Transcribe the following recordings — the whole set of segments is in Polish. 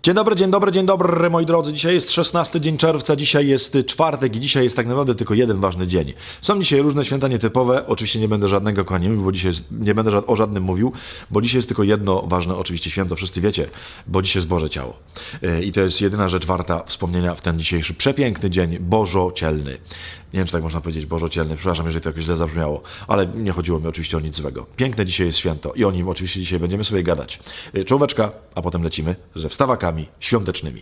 Dzień dobry, moi drodzy. Dzisiaj jest 16 dzień czerwca, dzisiaj jest czwartek i dzisiaj jest tak naprawdę tylko jeden ważny dzień. Są dzisiaj różne święta nietypowe, oczywiście nie będę żadnego kłaniał, bo dzisiaj nie będę o żadnym mówił, bo dzisiaj jest tylko jedno ważne oczywiście święto, wszyscy wiecie, bo dzisiaj jest Boże Ciało. I to jest jedyna rzecz warta wspomnienia w ten dzisiejszy przepiękny dzień bożocielny. Nie wiem, czy tak można powiedzieć, bożocielny, przepraszam, jeżeli to jakoś źle zabrzmiało, ale nie chodziło mi oczywiście o nic złego. Piękne dzisiaj jest święto i o nim oczywiście dzisiaj będziemy sobie gadać. Czołóweczka, a potem lecimy ze wstawakami świątecznymi.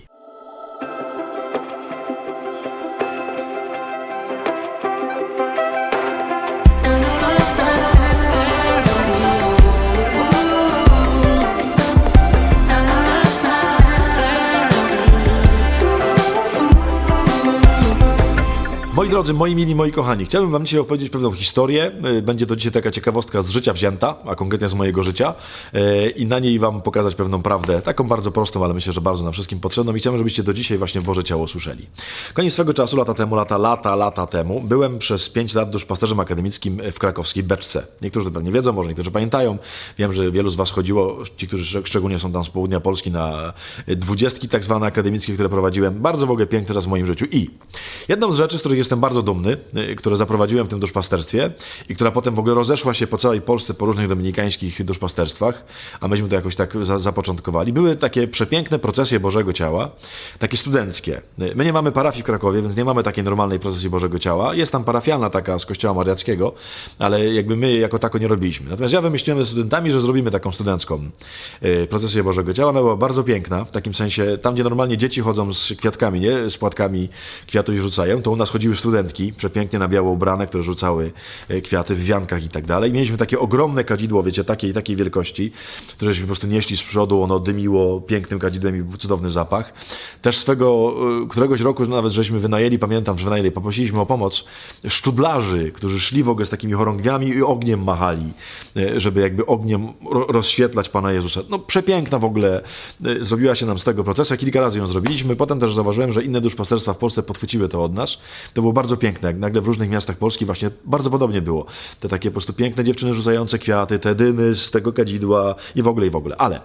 Moi drodzy, moi mili, moi kochani, chciałbym wam dzisiaj opowiedzieć pewną historię. Będzie to dzisiaj taka ciekawostka z życia wzięta, a konkretnie z mojego życia i na niej wam pokazać pewną prawdę, taką bardzo prostą, ale myślę, że bardzo nam wszystkim potrzebną i chciałbym, żebyście do dzisiaj właśnie Boże Ciało słyszeli. Koniec swego czasu, lata temu, byłem przez 5 lat duszpasterzem akademickim w krakowskiej Beczce. Niektórzy to pewnie wiedzą, może niektórzy pamiętają. Wiem, że wielu z was chodziło, ci, którzy szczególnie są tam z południa Polski, na 20 tak zwane akademickie, które prowadziłem. Bardzo w ogóle piękny czas w moim życiu. I jedną z rzeczy, z których jestem bardzo dumny, które zaprowadziłem w tym duszpasterstwie i która potem w ogóle rozeszła się po całej Polsce, po różnych dominikańskich duszpasterstwach, a myśmy to jakoś tak zapoczątkowali. Były takie przepiękne procesje Bożego Ciała, takie studenckie. My nie mamy parafii w Krakowie, więc nie mamy takiej normalnej procesji Bożego Ciała. Jest tam parafialna taka z Kościoła Mariackiego, ale jakby my jako tako nie robiliśmy. Natomiast ja wymyśliłem ze studentami, że zrobimy taką studencką procesję Bożego Ciała. Ona była bardzo piękna, w takim sensie, tam gdzie normalnie dzieci chodzą z kwiatkami, nie? Z płatkami kwiatów i rzucają, to u nas chodziły studentki, przepięknie na biało ubrane, które rzucały kwiaty w wiankach i tak dalej. Mieliśmy takie ogromne kadzidło, wiecie, takiej wielkości, któreśmy po prostu nieśli z przodu, ono dymiło pięknym kadzidłem i był cudowny zapach. Też któregoś roku nawet żeśmy wynajęli, pamiętam, że poprosiliśmy o pomoc szczudlarzy, którzy szli w ogóle z takimi chorągwiami i ogniem machali, żeby jakby ogniem rozświetlać Pana Jezusa. No przepiękna w ogóle zrobiła się nam z tego procesu. Kilka razy ją zrobiliśmy. Potem też zauważyłem, że inne duszpasterstwa w Polsce podchwyciły to od nas. To było bardzo piękne, jak nagle w różnych miastach Polski właśnie bardzo podobnie było. Te takie po prostu piękne dziewczyny rzucające kwiaty, te dymy z tego kadzidła i w ogóle. Ale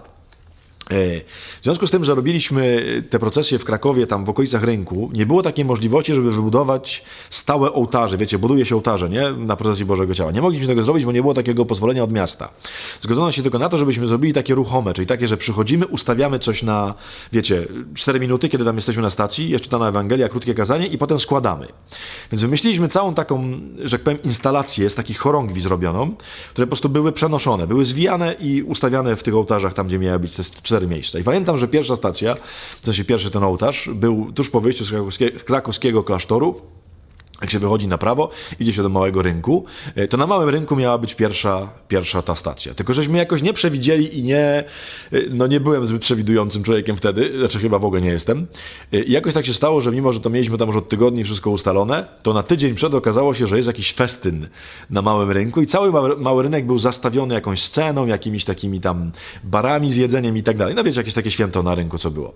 w związku z tym, że robiliśmy te procesje w Krakowie, tam w okolicach rynku, nie było takiej możliwości, żeby wybudować stałe ołtarze. Wiecie, buduje się ołtarze, nie? Na procesji Bożego Ciała. Nie mogliśmy tego zrobić, bo nie było takiego pozwolenia od miasta. Zgodzono się tylko na to, żebyśmy zrobili takie ruchome, czyli takie, że przychodzimy, ustawiamy coś na, wiecie, 4 minuty, kiedy tam jesteśmy na stacji, jest czytana Ewangelia, krótkie kazanie i potem składamy. Więc wymyśliliśmy całą taką, że tak powiem, instalację z takich chorągwi zrobioną, które po prostu były przenoszone, były zwijane i ustawiane w tych ołtarzach, tam gdzie miały być te 4 miejsca. I pamiętam, że pierwsza stacja, w sensie pierwszy ten ołtarz, był tuż po wyjściu z krakowskiego klasztoru. Jak się wychodzi na prawo, idzie się do małego rynku, to na małym rynku miała być pierwsza ta stacja. Tylko żeśmy jakoś nie przewidzieli i nie byłem zbyt przewidującym człowiekiem wtedy, znaczy chyba w ogóle nie jestem. I jakoś tak się stało, że mimo, że to mieliśmy tam już od tygodni wszystko ustalone, to na tydzień przed okazało się, że jest jakiś festyn na małym rynku i cały mały rynek był zastawiony jakąś sceną, jakimiś takimi tam barami z jedzeniem i tak dalej. No wiecie, jakieś takie święto na rynku, co było.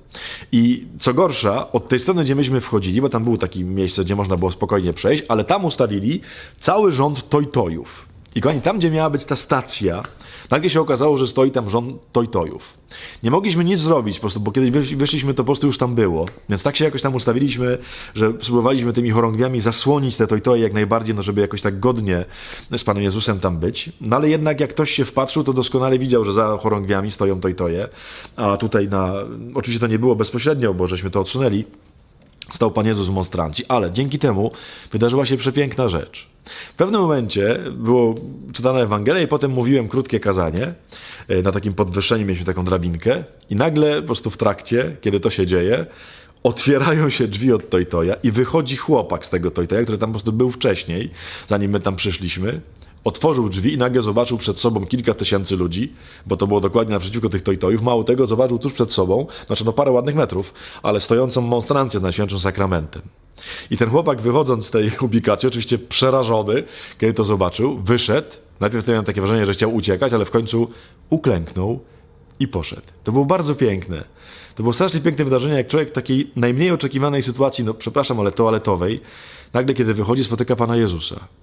I co gorsza, od tej strony, gdzie myśmy wchodzili, bo tam było takie miejsce, gdzie można było spokojnie przejść, ale tam ustawili cały rząd tojtojów. I kochani, tam gdzie miała być ta stacja, nagle się okazało, że stoi tam rząd tojtojów. Nie mogliśmy nic zrobić po prostu, bo kiedy wyszliśmy, to po prostu już tam było. Więc tak się jakoś tam ustawiliśmy, że spróbowaliśmy tymi chorągwiami zasłonić te tojtoje jak najbardziej, no żeby jakoś tak godnie z Panem Jezusem tam być. No ale jednak jak ktoś się wpatrzył, to doskonale widział, że za chorągwiami stoją tojtoje, a tutaj oczywiście to nie było bezpośrednio, bo żeśmy to odsunęli, stał Pan Jezus w monstrancji, ale dzięki temu wydarzyła się przepiękna rzecz. W pewnym momencie było czytana Ewangelia i potem mówiłem krótkie kazanie. Na takim podwyższeniu mieliśmy taką drabinkę i nagle po prostu w trakcie, kiedy to się dzieje, otwierają się drzwi od tojtoja i wychodzi chłopak z tego tojtoja, który tam po prostu był wcześniej, zanim my tam przyszliśmy. Otworzył drzwi i nagle zobaczył przed sobą kilka tysięcy ludzi, bo to było dokładnie naprzeciwko tych tojtojów. Mało tego, zobaczył tuż przed sobą, znaczy parę ładnych metrów, ale stojącą monstrancję z Najświętszym Sakramentem. I ten chłopak, wychodząc z tej ubikacji, oczywiście przerażony, kiedy to zobaczył, wyszedł. Najpierw miałem takie wrażenie, że chciał uciekać, ale w końcu uklęknął i poszedł. To było bardzo piękne. To było strasznie piękne wydarzenie, jak człowiek w takiej najmniej oczekiwanej sytuacji, ale toaletowej, nagle kiedy wychodzi, spotyka Pana Jezusa.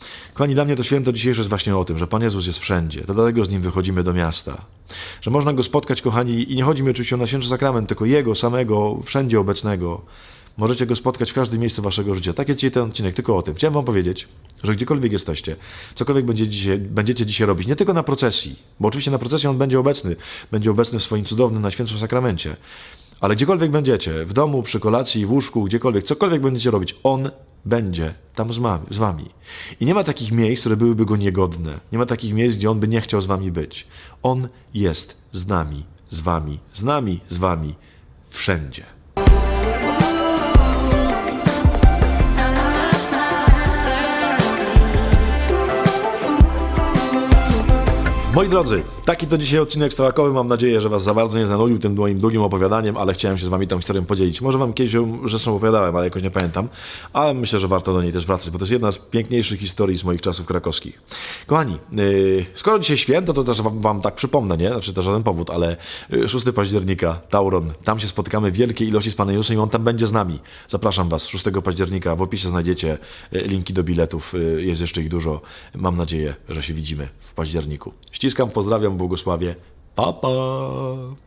Kochani, dla mnie to święto dzisiejsze jest właśnie o tym, że Pan Jezus jest wszędzie. To dlatego z Nim wychodzimy do miasta. Że można Go spotkać, kochani, i nie chodzi mi oczywiście o Najświętszy Sakrament, tylko Jego samego, wszędzie obecnego. Możecie Go spotkać w każdym miejscu waszego życia. Tak jest dzisiaj ten odcinek, tylko o tym. Chciałem wam powiedzieć, że gdziekolwiek jesteście, cokolwiek będziecie dzisiaj robić, nie tylko na procesji, bo oczywiście na procesji On będzie obecny w swoim cudownym Najświętszym Sakramencie, ale gdziekolwiek będziecie, w domu, przy kolacji, w łóżku, gdziekolwiek, cokolwiek będziecie robić, On będzie tam z wami. I nie ma takich miejsc, które byłyby Go niegodne. Nie ma takich miejsc, gdzie On by nie chciał z wami być. On jest z nami, z wami, z nami, z wami, wszędzie. Moi drodzy, taki to dzisiaj odcinek stołakowy. Mam nadzieję, że was za bardzo nie zanudził tym moim długim opowiadaniem, ale chciałem się z wami tą historią podzielić. Może wam kiedyś ją zresztą opowiadałem, ale jakoś nie pamiętam. Ale myślę, że warto do niej też wracać, bo to jest jedna z piękniejszych historii z moich czasów krakowskich. Kochani, skoro dzisiaj święto, to też wam tak przypomnę, nie? Znaczy to żaden powód, ale 6 października, Tauron. Tam się spotykamy w wielkiej ilości z Panem Jezusem i On tam będzie z nami. Zapraszam was 6 października. W opisie znajdziecie linki do biletów. Jest jeszcze ich dużo. Mam nadzieję, że się widzimy w październiku. Ściskam, pozdrawiam, błogosławię. Pa, pa!